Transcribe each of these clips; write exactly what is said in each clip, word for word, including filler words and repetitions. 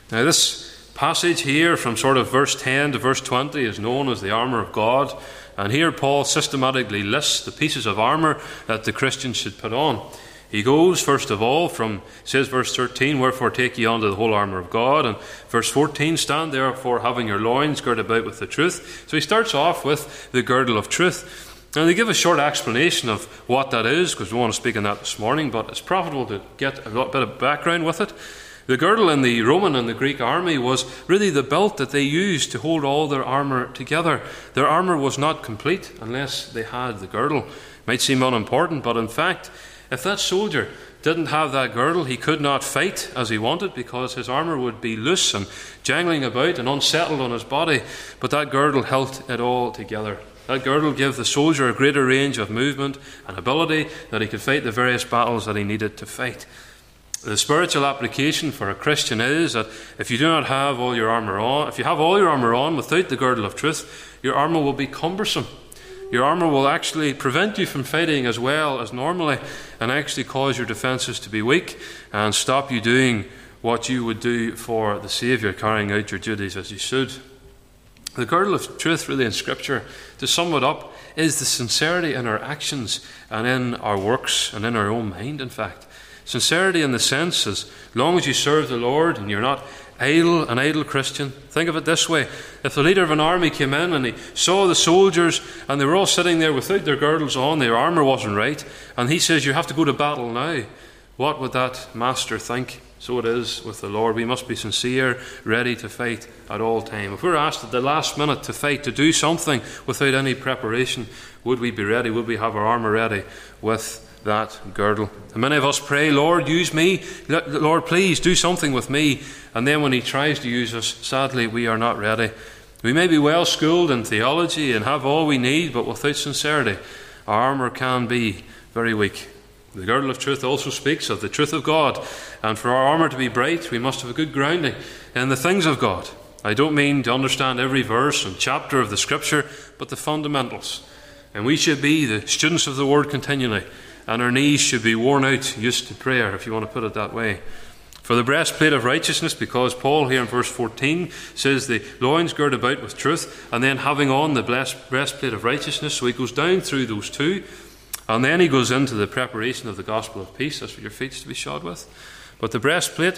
Now this passage here from sort of verse ten to verse twenty is known as the armour of God. And here Paul systematically lists the pieces of armour that the Christian should put on. He goes, first of all, from, says verse thirteen, wherefore take ye unto the whole armour of God. And verse fourteen, stand therefore having your loins girt about with the truth. So he starts off with the girdle of truth. And they give a short explanation of what that is, because we want to speak on that this morning, but it's profitable to get a lot, bit of background with it. The girdle in the Roman and the Greek army was really the belt that they used to hold all their armour together. Their armour was not complete unless they had the girdle. Might seem unimportant, but in fact, if that soldier didn't have that girdle, he could not fight as he wanted, because his armour would be loose and jangling about and unsettled on his body. But that girdle held it all together. That girdle gave the soldier a greater range of movement and ability, that he could fight the various battles that he needed to fight. The spiritual application for a Christian is that if you do not have all your armour on, if you have all your armour on without the girdle of truth, your armour will be cumbersome. Your armour will actually prevent you from fighting as well as normally, and actually cause your defences to be weak and stop you doing what you would do for the Saviour, carrying out your duties as you should. The girdle of truth, really, in Scripture, to sum it up, is the sincerity in our actions and in our works and in our own mind, in fact. Sincerity in the sense, as long as you serve the Lord and you're not idle, an idle Christian. Think of it this way. If the leader of an army came in and he saw the soldiers and they were all sitting there without their girdles on, their armour wasn't right, and he says, you have to go to battle now, what would that master think? So it is with the Lord. We must be sincere, ready to fight at all time. If we're asked at the last minute to fight, to do something without any preparation, would we be ready? Would we have our armour ready with that girdle? And many of us pray, Lord, use me. Lord, please do something with me. And then when he tries to use us, sadly, we are not ready. We may be well schooled in theology and have all we need, but without sincerity, our armour can be very weak. The girdle of truth also speaks of the truth of God. And for our armour to be bright, we must have a good grounding in the things of God. I don't mean to understand every verse and chapter of the Scripture, but the fundamentals. And we should be the students of the Word continually. And our knees should be worn out, used to prayer, if you want to put it that way. For the breastplate of righteousness, because Paul here in verse fourteen says the loins girt about with truth, and then having on the breastplate of righteousness. So he goes down through those two, and then he goes into the preparation of the gospel of peace. That's what your feet is to be shod with. But the breastplate,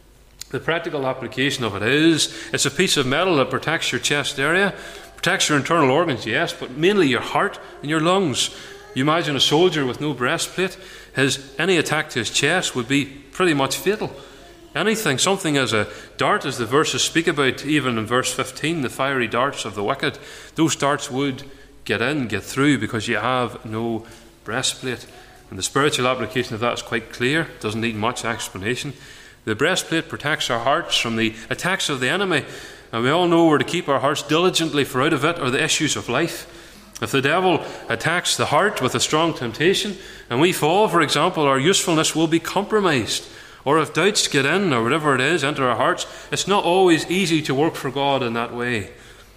the practical application of it is, it's a piece of metal that protects your chest area, protects your internal organs, yes, but mainly your heart and your lungs. You imagine a soldier with no breastplate, his any attack to his chest would be pretty much fatal. Anything, something as a dart, as the verses speak about, even in verse fifteen, the fiery darts of the wicked, those darts would get in, get through, because you have no breastplate. And the spiritual application of that is quite clear, it doesn't need much explanation. The breastplate protects our hearts from the attacks of the enemy, and we all know we're to keep our hearts diligently, for out of it are the issues of life. If the devil attacks the heart with a strong temptation, and we fall, for example, our usefulness will be compromised. Or if doubts get in, or whatever it is, enter our hearts, it's not always easy to work for God in that way.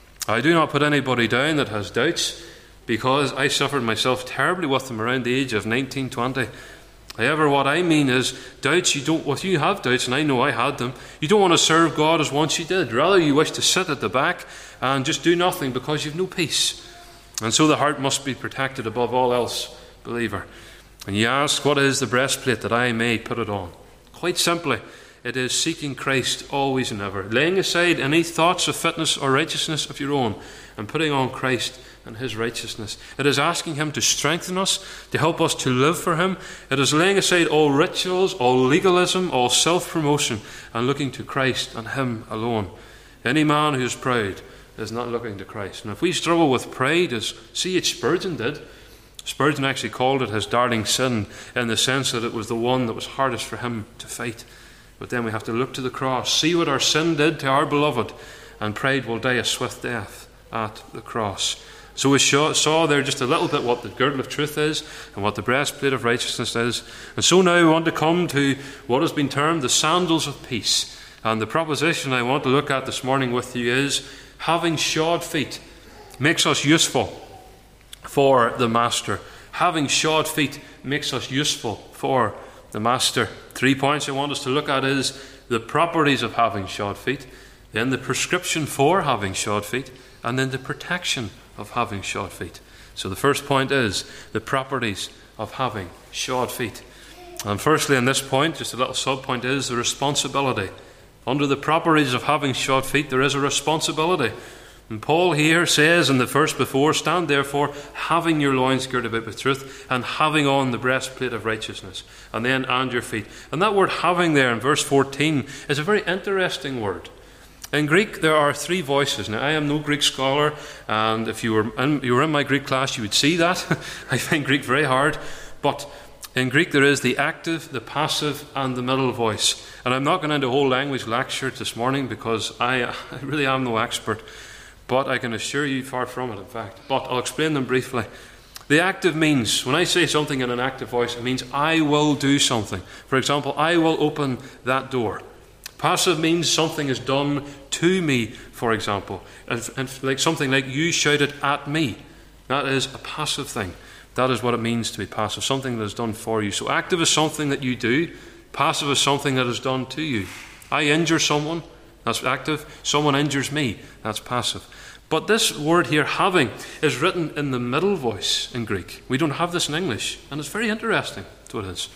I do not put anybody down that has doubts, because I suffered myself terribly with them around the age of nineteen, twenty. However, what I mean is, doubts, you don't, well, you have doubts, and I know I had them. You don't want to serve God as once you did. Rather, you wish to sit at the back and just do nothing because you've no peace. And so the heart must be protected above all else, believer. And you ask, what is the breastplate that I may put it on? Quite simply, it is seeking Christ always and ever, laying aside any thoughts of fitness or righteousness of your own, and putting on Christ and his righteousness. It is asking him to strengthen us, to help us to live for him. It is laying aside all rituals, all legalism, all self-promotion, and looking to Christ and him alone. Any man who is proud is not looking to Christ. And if we struggle with pride, as C H Spurgeon did, Spurgeon actually called it his darling sin, in the sense that it was the one that was hardest for him to fight. But then we have to look to the cross, see what our sin did to our beloved, and pride will die a swift death at the cross. So we saw there just a little bit what the girdle of truth is and what the breastplate of righteousness is. And so now we want to come to what has been termed the sandals of peace. And the proposition I want to look at this morning with you is, having shod feet makes us useful for the master. Having shod feet makes us useful for the master. Three points I want us to look at is the properties of having shod feet, then the prescription for having shod feet, and then the protection of having shod feet. So the first point is the properties of having shod feet. And firstly, in this point, just a little sub-point, is the responsibility. Under the properties of having shod feet, there is a responsibility. And Paul here says in the verse before, stand therefore, having your loins girded about with truth, and having on the breastplate of righteousness, and then and your feet. And that word having there in verse fourteen is a very interesting word. In Greek, there are three voices. Now, I am no Greek scholar, and if you were in, you were in my Greek class, you would see that. I find Greek very hard. But in Greek, there is the active, the passive, and the middle voice. And I'm not going into a whole language lecture this morning because I, I really am no expert. But I can assure you, far from it, in fact. But I'll explain them briefly. The active means, when I say something in an active voice, it means I will do something. For example, I will open that door. Passive means something is done to me, for example. And, and like something like you shouted at me. That is a passive thing. That is what it means to be passive, something that is done for you. So active is something that you do. Passive is something that is done to you. I injure someone, that's active. Someone injures me, that's passive. But this word here, having, is written in the middle voice in Greek. We don't have this in English, and it's very interesting. That's what it is.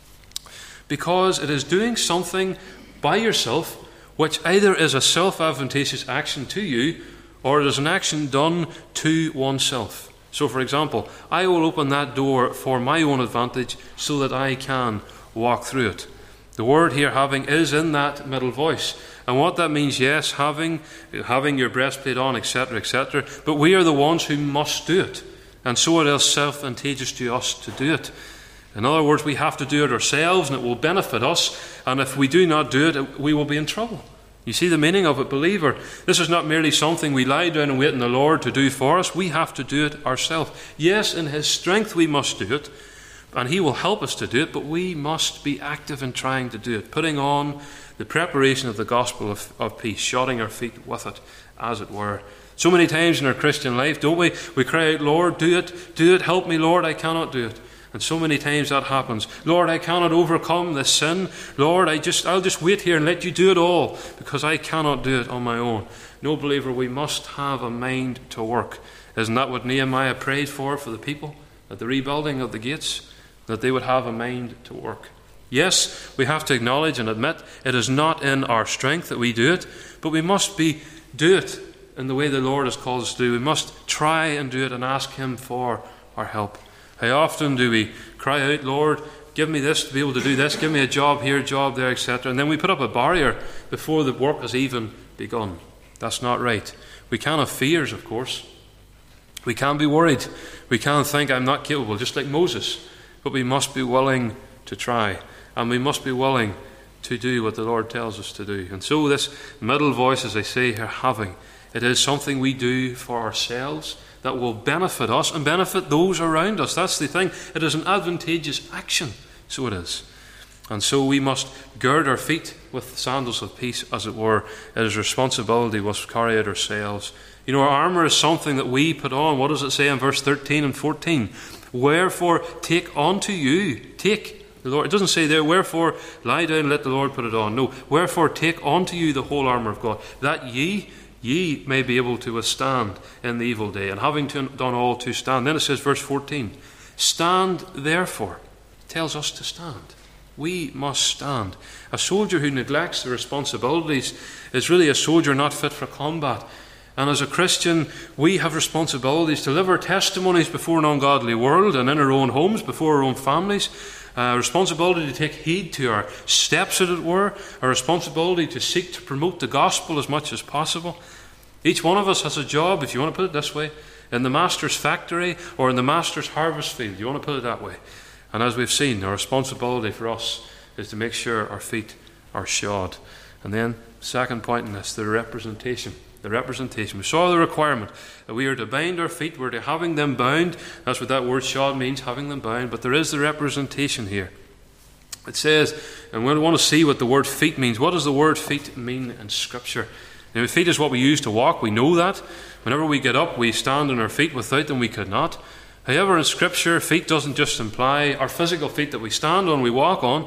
Because it is doing something by yourself, which either is a self-advantageous action to you, or it is an action done to oneself. So, for example, I will open that door for my own advantage so that I can walk through it. The word here, having, is in that middle voice. And what that means, yes, having, having your breastplate on, et cetera, et cetera. But we are the ones who must do it. And so it is self-advantageous to us to do it. In other words, we have to do it ourselves, and it will benefit us. And if we do not do it, we will be in trouble. You see the meaning of it, believer. This is not merely something we lie down and wait on the Lord to do for us. We have to do it ourselves. Yes, in His strength we must do it, and He will help us to do it, but we must be active in trying to do it, putting on the preparation of the gospel of, of peace, shodding our feet with it, as it were. So many times in our Christian life, don't we? We cry out, Lord, do it, do it, help me, Lord, I cannot do it. And so many times that happens. Lord, I cannot overcome this sin. Lord, I just, I'll just wait here and let you do it all because I cannot do it on my own. No, believer, we must have a mind to work. Isn't that what Nehemiah prayed for for the people at the rebuilding of the gates? That they would have a mind to work. Yes, we have to acknowledge and admit it is not in our strength that we do it, but we must be do it in the way the Lord has called us to do. We must try and do it and ask Him for our help. How often do we cry out, Lord, give me this to be able to do this, give me a job here, job there, et cetera. And then we put up a barrier before the work has even begun. That's not right. We can have fears, of course. We can be worried. We can think, I'm not capable, just like Moses. But we must be willing to try. And we must be willing to do what the Lord tells us to do. And so this middle voice, as I say here, having, it is something we do for ourselves that will benefit us and benefit those around us. That's the thing. It is an advantageous action. So it is. And so we must gird our feet with sandals of peace, as it were. It is responsibility we must carry out ourselves. You know, our armour is something that we put on. What does it say in verse thirteen and fourteen? Wherefore take unto you, take the Lord. It doesn't say there, wherefore lie down and let the Lord put it on. No, wherefore take unto you the whole armour of God, that ye Ye may be able to withstand in the evil day, and having to, done all to stand. Then it says, verse fourteen, stand therefore. It tells us to stand. We must stand. A soldier who neglects the responsibilities is really a soldier not fit for combat. And as a Christian, we have responsibilities to live our testimonies before an ungodly world and in our own homes, before our own families. A responsibility to take heed to our steps, as it were. A responsibility to seek to promote the gospel as much as possible. Each one of us has a job, if you want to put it this way, in the master's factory or in the master's harvest field. You want to put it that way. And as we've seen, our responsibility for us is to make sure our feet are shod. And then, second point in this, the representation. The representation. We saw the requirement that we are to bind our feet. We're to having them bound. That's what that word shod means, having them bound. But there is the representation here. It says, and we want to see what the word feet means. What does the word feet mean in Scripture? Now, feet is what we use to walk. We know that. Whenever we get up, we stand on our feet. Without them, we could not. However, in Scripture, feet doesn't just imply our physical feet that we stand on, we walk on.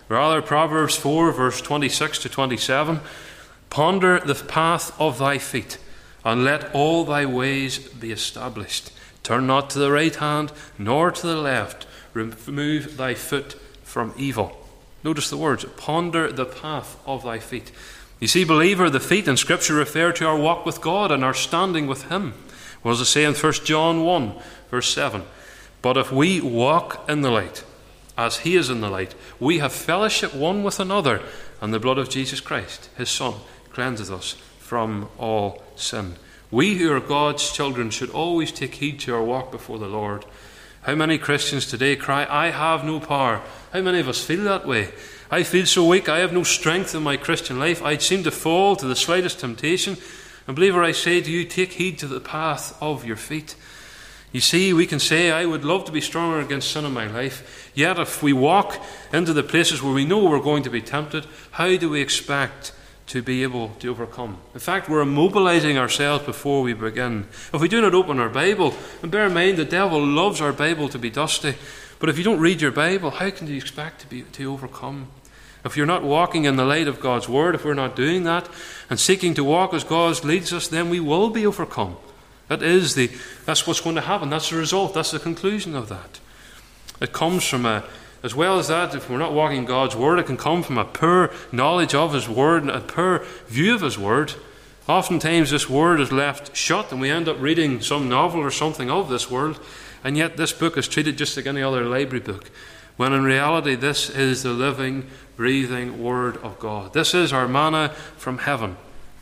Rather, Proverbs four, verse twenty-six to twenty-seven, ponder the path of thy feet, and let all thy ways be established. Turn not to the right hand, nor to the left. Remove thy foot from evil. Notice the words, ponder the path of thy feet. You see, believer, the feet in Scripture refer to our walk with God and our standing with Him. What does it say in First John one, verse seven? But if we walk in the light, as He is in the light, we have fellowship one with another, and the blood of Jesus Christ, His Son, cleanseth us from all sin. We who are God's children should always take heed to our walk before the Lord. How many Christians today cry, I have no power? How many of us feel that way? I feel so weak, I have no strength in my Christian life. I seem to fall to the slightest temptation. And believer, I say to you, take heed to the path of your feet. You see, we can say, I would love to be stronger against sin in my life. Yet if we walk into the places where we know we're going to be tempted, how do we expect to be able to overcome? In fact, we're immobilizing ourselves before we begin. If we do not open our Bible, and bear in mind, the devil loves our Bible to be dusty, but if you don't read your Bible, how can you expect to be to overcome? If you're not walking in the light of God's Word, if we're not doing that and seeking to walk as God leads us, then we will be overcome. That is the, that's what's going to happen. That's the result. That's the conclusion of that. It comes from a, as well as that, if we're not walking in God's Word, it can come from a poor knowledge of His Word and a poor view of His Word. Oftentimes this Word is left shut and we end up reading some novel or something of this world, and yet this book is treated just like any other library book, when in reality this is the living, breathing Word of God. This is our manna from heaven.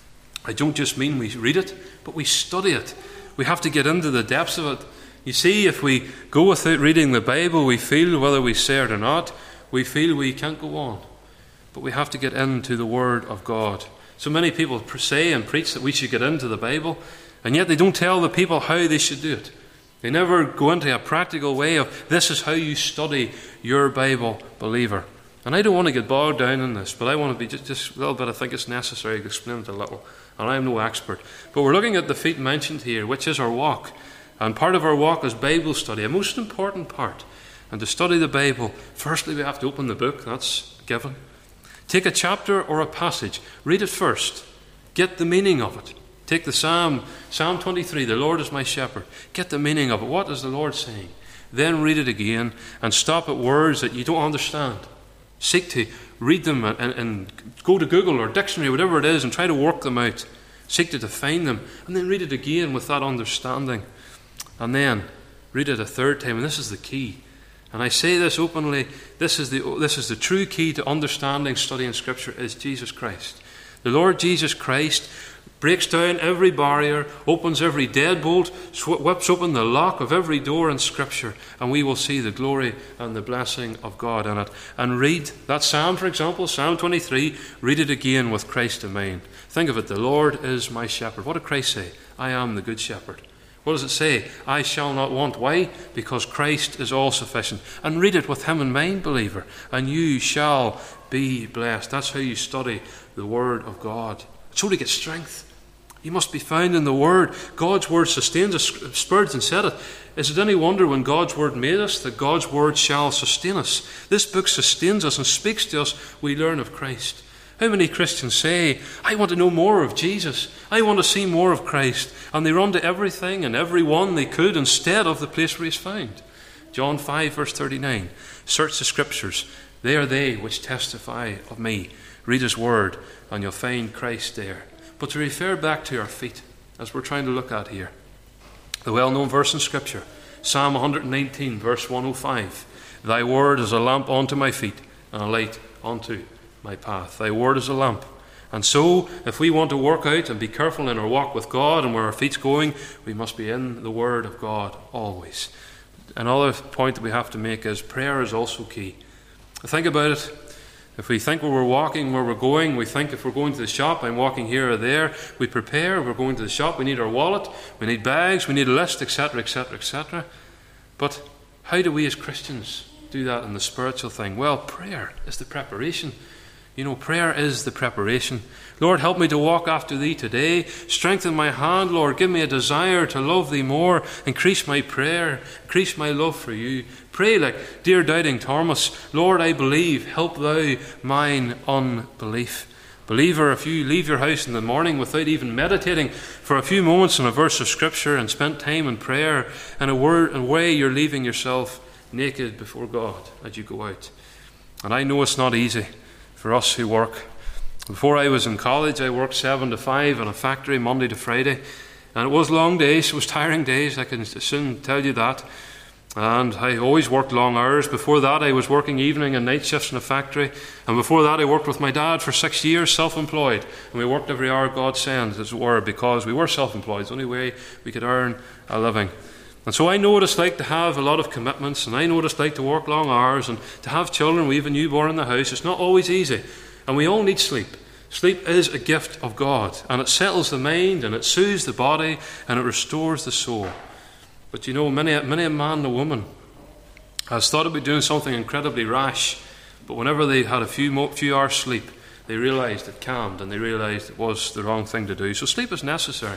I don't just mean we read it, but we study it. We have to get into the depths of it. You see, if we go without reading the Bible, we feel, whether we say it or not, we feel we can't go on. But we have to get into the Word of God. So many people say and preach that we should get into the Bible, and yet they don't tell the people how they should do it. They never go into a practical way of, this is how you study your Bible, believer. And I don't want to get bogged down in this, but I want to be just, just a little bit. I think it's necessary to explain it a little. And I am no expert. But we're looking at the feet mentioned here, which is our walk. And part of our walk is Bible study, a most important part. And to study the Bible, firstly we have to open the book. That's given. Take a chapter or a passage. Read it first. Get the meaning of it. Take the Psalm, Psalm twenty-three, the Lord is my shepherd. Get the meaning of it. What is the Lord saying? Then read it again and stop at words that you don't understand. Seek to read them and, and, and go to Google or dictionary, whatever it is, and try to work them out. Seek to define them, and then read it again with that understanding. And then read it a third time, and this is the key. And I say this openly, this is the, this is the true key to understanding, studying Scripture, is Jesus Christ. The Lord Jesus Christ breaks down every barrier, opens every deadbolt, whips open the lock of every door in Scripture, and we will see the glory and the blessing of God in it. And read that Psalm, for example, Psalm twenty-three, read it again with Christ in mind. Think of it, the Lord is my shepherd. What did Christ say? I am the good shepherd. What does it say? I shall not want. Why? Because Christ is all sufficient. And read it with Him in mind, believer, and you shall be blessed. That's how you study the Word of God. So to get strength, you must be found in the Word. God's Word sustains us. Spurgeon said it. Is it any wonder when God's Word made us that God's Word shall sustain us? This book sustains us and speaks to us. We learn of Christ. How many Christians say, I want to know more of Jesus. I want to see more of Christ. And they run to everything and everyone they could instead of the place where He's found. John five, verse thirty-nine. Search the Scriptures. They are they which testify of me. Read His Word and you'll find Christ there. But to refer back to our feet, as we're trying to look at here, the well-known verse in Scripture, Psalm one nineteen, verse one oh five. Thy word is a lamp unto my feet and a light unto my path. Thy word is a lamp. And so, if we want to work out and be careful in our walk with God and where our feet's going, we must be in the Word of God always. Another point that we have to make is prayer is also key. Think about it. If we think where we're walking, where we're going, we think if we're going to the shop, I'm walking here or there, we prepare, we're going to the shop, we need our wallet, we need bags, we need a list, et cetera, et cetera, et cetera. But how do we as Christians do that in the spiritual thing? Well, prayer is the preparation. You know, prayer is the preparation. Lord, help me to walk after thee today. Strengthen my hand, Lord. Give me a desire to love thee more. Increase my prayer. Increase my love for you. Pray like dear doubting Thomas, Lord, I believe. Help thou mine unbelief. Believer, if you leave your house in the morning without even meditating for a few moments on a verse of Scripture and spent time in prayer, in a word and way, you're leaving yourself naked before God as you go out. And I know it's not easy for us who work. Before I was in college, I worked seven to five in a factory Monday to Friday. And it was long days, it was tiring days, I can soon tell you that. And I always worked long hours. Before that, I was working evening and night shifts in a factory. And before that, I worked with my dad for six years, self-employed. And we worked every hour God sends, as it were, because we were self-employed. It's the only way we could earn a living. And so I know what it's like to have a lot of commitments, and I know what it's like to work long hours, and to have children. We have a newborn in the house. It's not always easy. And we all need sleep. Sleep is a gift of God, and it settles the mind, and it soothes the body, and it restores the soul. But you know, many, many a man and a woman has thought about doing something incredibly rash, but whenever they had a few, mo- few hours sleep, they realised it calmed, and they realised it was the wrong thing to do. So sleep is necessary.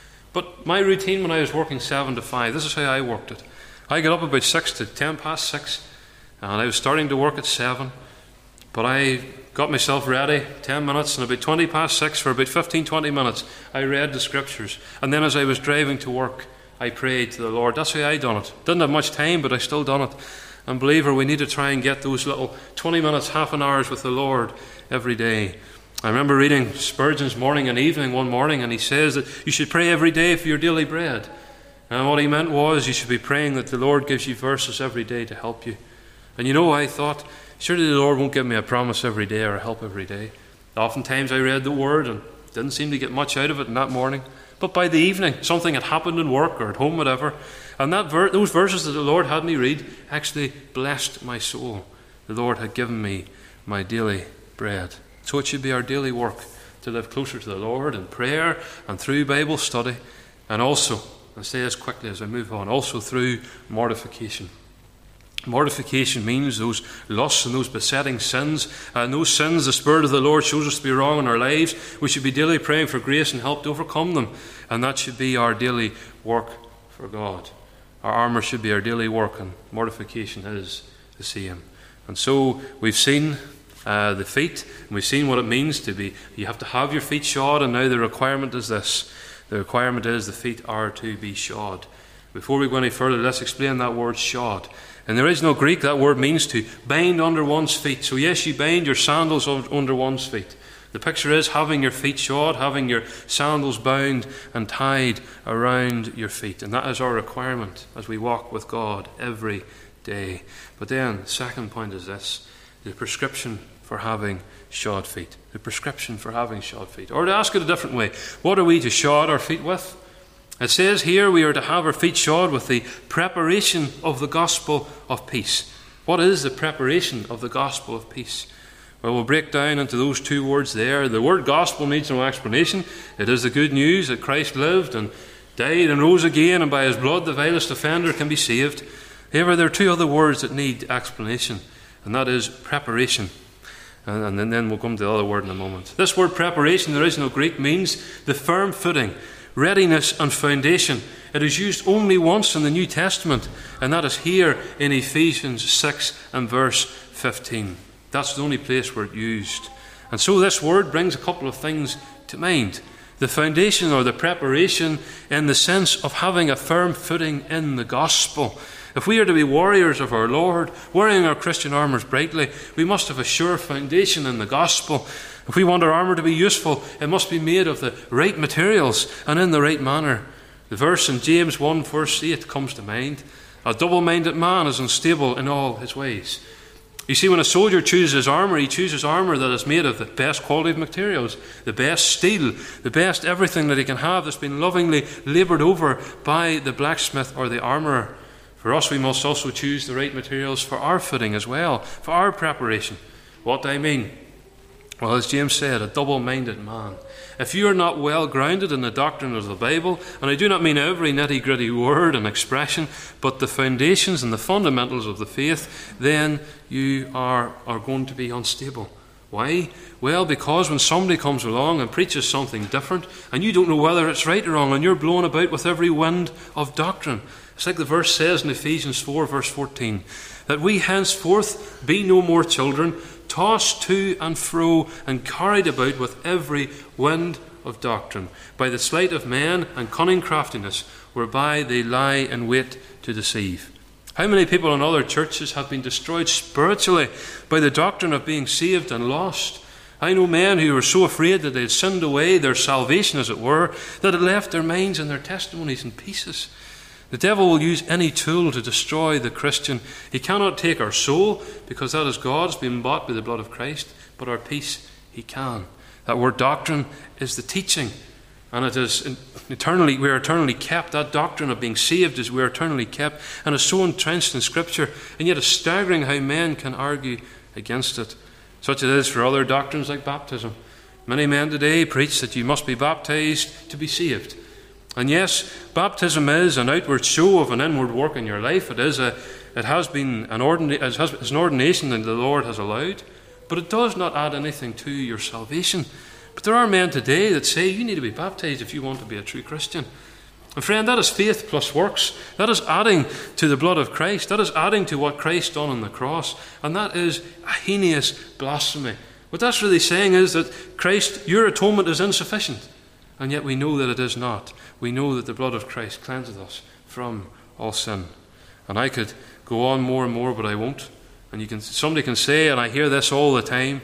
But my routine when I was working seven to five, this is how I worked it. I got up about six to ten past six, and I was starting to work at seven. But I got myself ready, ten minutes, and about twenty past six, for about fifteen, twenty minutes, I read the Scriptures. And then as I was driving to work, I prayed to the Lord. That's how I done it. Didn't have much time, but I still done it. And believer, we need to try and get those little twenty minutes, half an hour with the Lord every day. I remember reading Spurgeon's Morning and Evening one morning, and he says that you should pray every day for your daily bread. And what he meant was you should be praying that the Lord gives you verses every day to help you. And you know, I thought, surely the Lord won't give me a promise every day or a help every day. Oftentimes I read the Word and didn't seem to get much out of it in that morning. But by the evening, something had happened in work or at home, whatever. And that ver- those verses that the Lord had me read actually blessed my soul. The Lord had given me my daily bread. So it should be our daily work to live closer to the Lord in prayer and through Bible study. And also, I'll say this quickly as I move on, also through mortification. Mortification means those lusts and those besetting sins, and those sins the Spirit of the Lord shows us to be wrong in our lives. We should be daily praying for grace and help to overcome them, and that should be our daily work for God. Our armour should be our daily work, and mortification is the same. And so we've seen uh, the feet, and we've seen what it means to be, you have to have your feet shod, and now the requirement is this. The requirement is the feet are to be shod. Before we go any further, let's explain that word shod. In the original Greek, that word means to bind under one's feet. So yes, you bind your sandals under one's feet. The picture is having your feet shod, having your sandals bound and tied around your feet. And that is our requirement as we walk with God every day. But then, the second point is this, the prescription for having shod feet. The prescription for having shod feet. Or to ask it a different way, what are we to shod our feet with? It says here we are to have our feet shod with the preparation of the gospel of peace. What is the preparation of the gospel of peace? Well, we'll break down into those two words there. The word gospel needs no explanation. It is the good news that Christ lived and died and rose again, and by his blood the vilest offender can be saved. However, there are two other words that need explanation, and that is preparation. And, and then we'll come to the other word in a moment. This word preparation, the original Greek, means the firm footing, readiness and foundation. It is used only once in the New Testament, and that is here in Ephesians six and verse fifteen. That's the only place where it's used. And so this word brings a couple of things to mind. The foundation, or the preparation, in the sense of having a firm footing in the gospel. If we are to be warriors of our Lord, wearing our Christian armours brightly, we must have a sure foundation in the gospel. If we want our armour to be useful, it must be made of the right materials and in the right manner. The verse in James one verse eight comes to mind. A double-minded man is unstable in all his ways. You see, when a soldier chooses his armour, he chooses armour that is made of the best quality of materials, the best steel, the best everything that he can have that's been lovingly laboured over by the blacksmith or the armourer. For us, we must also choose the right materials for our footing as well, for our preparation. What do I mean? Well, as James said, a double-minded man. If you are not well grounded in the doctrine of the Bible, and I do not mean every nitty-gritty word and expression, but the foundations and the fundamentals of the faith, then you are, are going to be unstable. Why? Well, because when somebody comes along and preaches something different, and you don't know whether it's right or wrong, and you're blown about with every wind of doctrine. It's like the verse says in Ephesians four, verse fourteen, that we henceforth be no more children, tossed to and fro and carried about with every wind of doctrine, by the sleight of men and cunning craftiness, whereby they lie in wait to deceive. How many people in other churches have been destroyed spiritually by the doctrine of being saved and lost? I know men who were so afraid that they had sinned away their salvation, as it were, that it left their minds and their testimonies in pieces. The devil will use any tool to destroy the Christian. He cannot take our soul, because that is God's been bought by the blood of Christ, but our peace he can. That word doctrine is the teaching, and it is eternally, we are eternally kept. That doctrine of being saved is we are eternally kept, and is so entrenched in Scripture, and yet it's staggering how men can argue against it. Such it is for other doctrines like baptism. Many men today preach that you must be baptized to be saved. And yes, baptism is an outward show of an inward work in your life. It is a, it has been an, ordina- it has, it's an ordination that the Lord has allowed, but it does not add anything to your salvation. But there are men today that say you need to be baptized if you want to be a true Christian. And friend, that is faith plus works. That is adding to the blood of Christ. That is adding to what Christ done on the cross. And that is a heinous blasphemy. What that's really saying is that Christ, your atonement is insufficient. And yet we know that it is not. We know that the blood of Christ cleanses us from all sin. And I could go on more and more, but I won't. And you can, somebody can say, and I hear this all the time,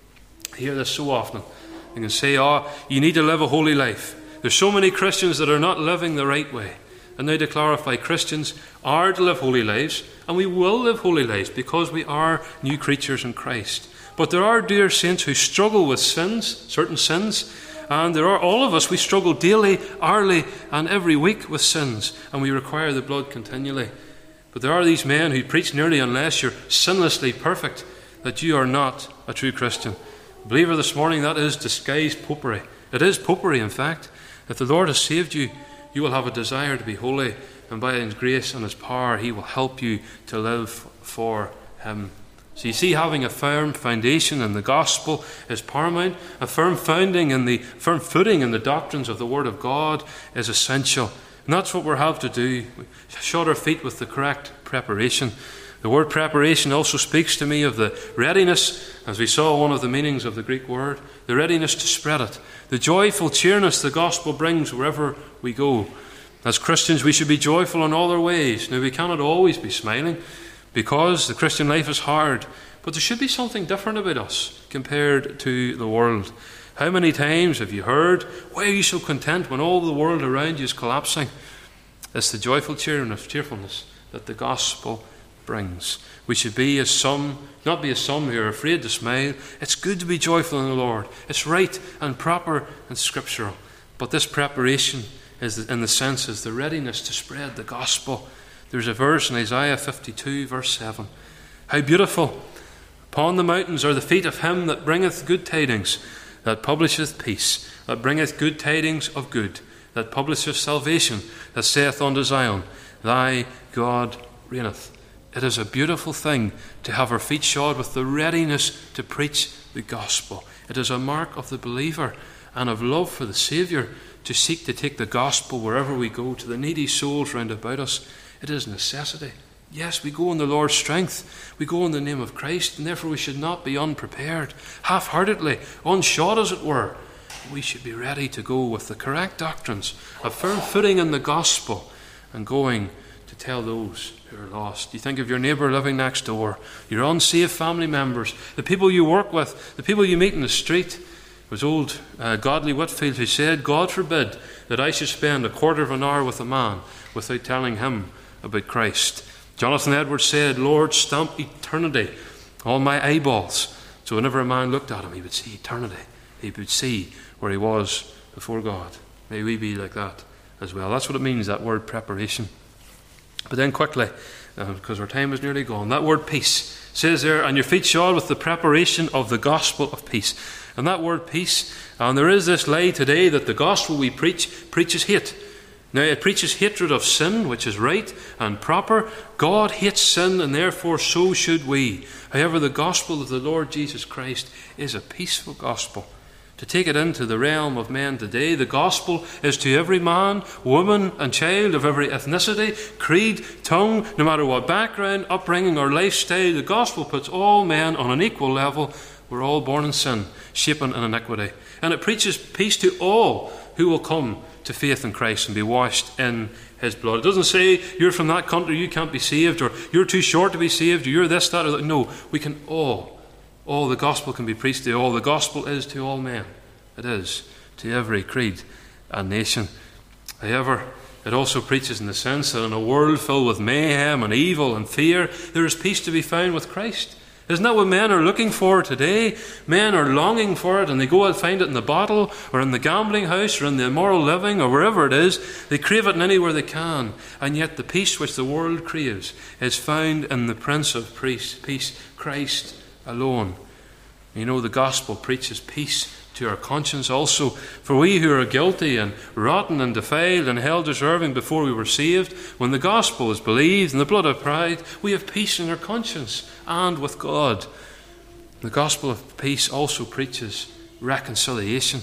I hear this so often, they can say, oh, you need to live a holy life. There's so many Christians that are not living the right way. And now to clarify, Christians are to live holy lives, and we will live holy lives because we are new creatures in Christ. But there are dear saints who struggle with sins, certain sins, and there are all of us, we struggle daily, hourly, and every week with sins, and we require the blood continually. But there are these men who preach nearly unless you're sinlessly perfect, that you are not a true Christian. Believer, this morning, that is disguised popery. It is popery, in fact. If the Lord has saved you, you will have a desire to be holy, and by His grace and His power, He will help you to live for Him. So you see, having a firm foundation in the gospel is paramount. A firm founding in the firm footing in the doctrines of the Word of God is essential. And that's what we have to do. We shod our feet with the correct preparation. The word preparation also speaks to me of the readiness, as we saw one of the meanings of the Greek word, the readiness to spread it, the joyful cheeriness the gospel brings wherever we go. As Christians, we should be joyful in all our ways. Now, we cannot always be smiling, because the Christian life is hard, but there should be something different about us compared to the world. How many times have you heard, why are you so content when all the world around you is collapsing? It's the joyful cheeriness, cheerfulness that the gospel brings. We should be as some, not be as some who are afraid to smile. It's good to be joyful in the Lord. It's right and proper and scriptural. But this preparation is, in the sense, is the readiness to spread the gospel. There's a verse in Isaiah fifty-two, verse seven. How beautiful upon the mountains are the feet of him that bringeth good tidings, that publisheth peace, that bringeth good tidings of good, that publisheth salvation, that saith unto Zion, thy God reigneth. It is a beautiful thing to have our feet shod with the readiness to preach the gospel. It is a mark of the believer and of love for the Saviour to seek to take the gospel wherever we go, to the needy souls round about us. It is a necessity. Yes, we go in the Lord's strength. We go in the name of Christ, and therefore we should not be unprepared, half-heartedly, unshod as it were. We should be ready to go with the correct doctrines, a firm footing in the gospel, and going to tell those who are lost. You think of your neighbour living next door, your unsafe family members, the people you work with, the people you meet in the street. It was old uh, Godly Whitfield who said, God forbid that I should spend a quarter of an hour with a man without telling him about Christ. Jonathan Edwards said, Lord, stamp eternity on my eyeballs. So whenever a man looked at him, he would see eternity. He would see where he was before God. May we be like that as well. That's what it means, that word preparation. But then quickly, uh, because our time is nearly gone, that word peace says there, and your feet shod with the preparation of the gospel of peace. And that word peace, and there is this lie today that the gospel we preach preaches hate. Now, it preaches hatred of sin, which is right and proper. God hates sin, and therefore so should we. However, the gospel of the Lord Jesus Christ is a peaceful gospel. To take it into the realm of men today, the gospel is to every man, woman, and child of every ethnicity, creed, tongue, no matter what background, upbringing, or lifestyle. The gospel puts all men on an equal level. We're all born in sin, shapen in iniquity. And it preaches peace to all who will come to faith in Christ and be washed in his blood. It doesn't say you're from that country, you can't be saved, or you're too short to be saved, or you're this, that, or that. No, we can all, all the gospel can be preached to all. The gospel is to all men. It is to every creed and nation. However, it also preaches in the sense that in a world filled with mayhem and evil and fear, there is peace to be found with Christ. Isn't that what men are looking for today? Men are longing for it, and they go and find it in the bottle, or in the gambling house, or in the immoral living, or wherever it is. They crave it in anywhere they can. And yet the peace which the world craves is found in the Prince of Peace, Christ alone. You know, the gospel preaches peace to our conscience also. For we who are guilty and rotten and defiled and hell deserving before we were saved, when the gospel is believed in the blood of pride, we have peace in our conscience and with God. The gospel of peace also preaches reconciliation.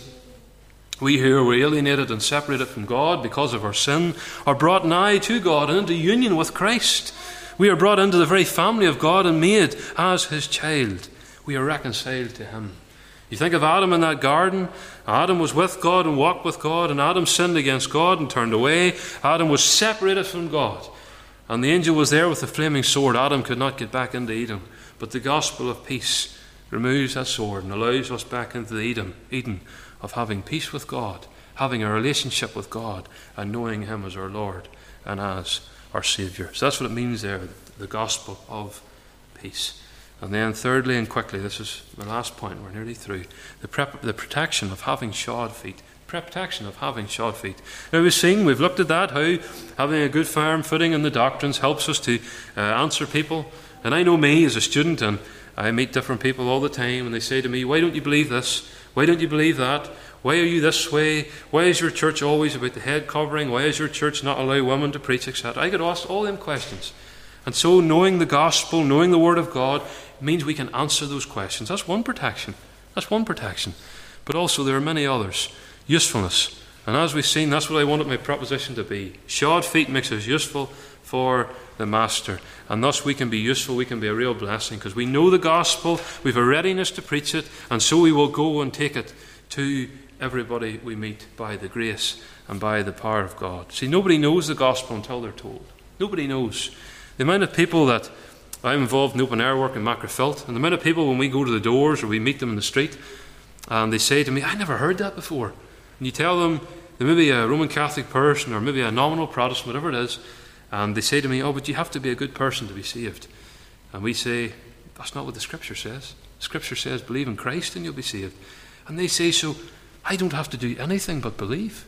We who were alienated and separated from God because of our sin are brought nigh to God and into union with Christ. We are brought into the very family of God and made as his child. We are reconciled to him. You think of Adam in that garden. Adam was with God and walked with God, and Adam sinned against God and turned away. Adam was separated from God, and the angel was there with the flaming sword. Adam could not get back into Eden, but the gospel of peace removes that sword and allows us back into the Eden, Eden of having peace with God, having a relationship with God, and knowing him as our Lord and as our Saviour. So that's what it means there, the gospel of peace. And then thirdly and quickly, this is the last point, we're nearly through, the, prep, the protection of having shod feet. Protection of having shod feet. Now we've seen, we've looked at that, how having a good firm footing in the doctrines helps us to uh, answer people. And I know me as a student, and I meet different people all the time, and they say to me, why don't you believe this? Why don't you believe that? Why are you this way? Why is your church always about the head covering? Why does your church not allow women to preach, et cetera? I get asked all them questions. And so knowing the gospel, knowing the word of God, means we can answer those questions. That's one protection. That's one protection. But also there are many others. Usefulness. And as we've seen, that's what I wanted my proposition to be. Shod feet makes us useful for the Master. And thus we can be useful, we can be a real blessing, because we know the gospel, we have a readiness to preach it, and so we will go and take it to everybody we meet by the grace and by the power of God. See, nobody knows the gospel until they're told. Nobody knows. The amount of people that I'm involved in open air work in Macrofilt, and the amount of people when we go to the doors or we meet them in the street, and they say to me, I never heard that before. And you tell them, they may be a Roman Catholic person or maybe a nominal Protestant, whatever it is, and they say to me, oh, but you have to be a good person to be saved. And we say, that's not what the Scripture says. The Scripture says, believe in Christ and you'll be saved. And they say, so I don't have to do anything but believe.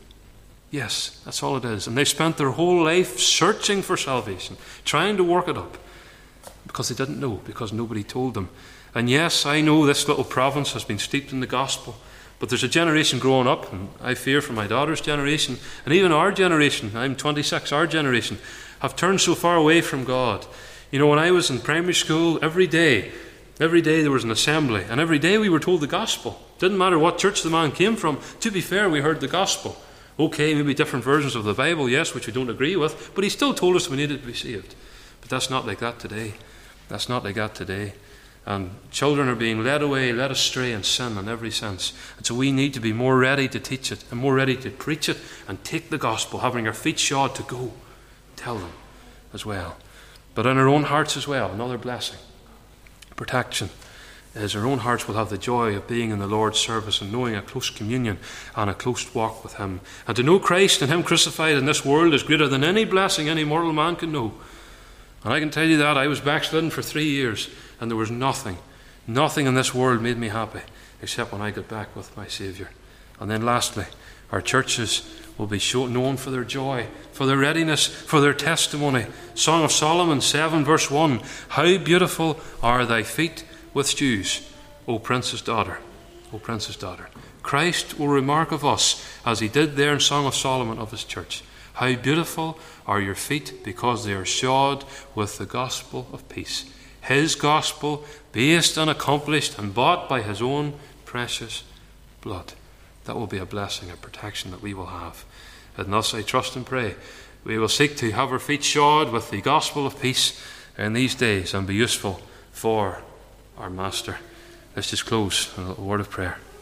Yes, that's all it is. And they've spent their whole life searching for salvation, trying to work it up, because they didn't know, because nobody told them. And yes, I know this little province has been steeped in the gospel, but there's a generation growing up, and I fear for my daughter's generation, and even our generation, I'm twenty-six, our generation, have turned so far away from God. You know, when I was in primary school, every day, every day there was an assembly, and every day we were told the gospel. Didn't matter what church the man came from. To be fair, we heard the gospel. Okay, maybe different versions of the Bible, yes, which we don't agree with, but he still told us we needed to be saved. But that's not like that today. That's not like that today. And children are being led away, led astray in sin in every sense. And so we need to be more ready to teach it and more ready to preach it and take the gospel, having our feet shod to go. Tell them as well. But in our own hearts as well, another blessing. Protection. As our own hearts will have the joy of being in the Lord's service and knowing a close communion and a close walk with him. And to know Christ and him crucified in this world is greater than any blessing any mortal man can know. And I can tell you that I was backslidden for three years and there was nothing, nothing in this world made me happy except when I got back with my Saviour. And then lastly, our churches will be shown, known for their joy, for their readiness, for their testimony. Song of Solomon seven verse one, how beautiful are thy feet with shoes, O Princess daughter, O Princess daughter. Christ will remark of us, as he did there in Song of Solomon of his church, How beautiful are your feet, because they are shod with the gospel of peace. His gospel, based and accomplished and bought by his own precious blood. That will be a blessing, a protection that we will have. And thus I trust and pray we will seek to have our feet shod with the gospel of peace in these days and be useful for our Master. Let's just close with a word of prayer.